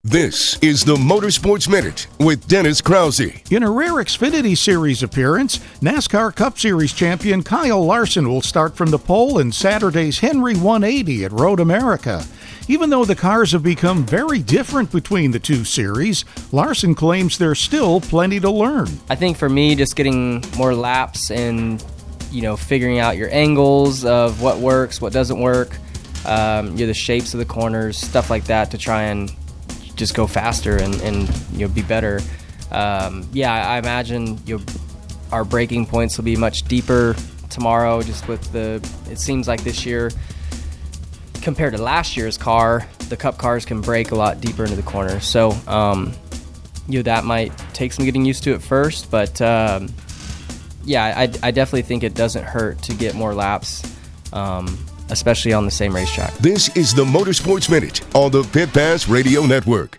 This is the Motorsports Minute with Dennis Krause. In a rare Xfinity Series appearance, NASCAR Cup Series champion Kyle Larson will start from the pole in Saturday's Henry 180 at Road America. Even though the cars have become very different between the two series, Larson claims there's still plenty to learn. I think for me, just getting more laps and, figuring out your angles of what works, what doesn't work, the shapes of the corners, stuff like that to try and just go faster and be better. I imagine our braking points will be much deeper tomorrow. Just with it seems like this year compared to last year's car, the Cup cars can brake a lot deeper into the corner. So that might take some getting used to at first, but I definitely think it doesn't hurt to get more laps. Especially on the same racetrack. This is the Motorsports Minute on the Pit Pass Radio Network.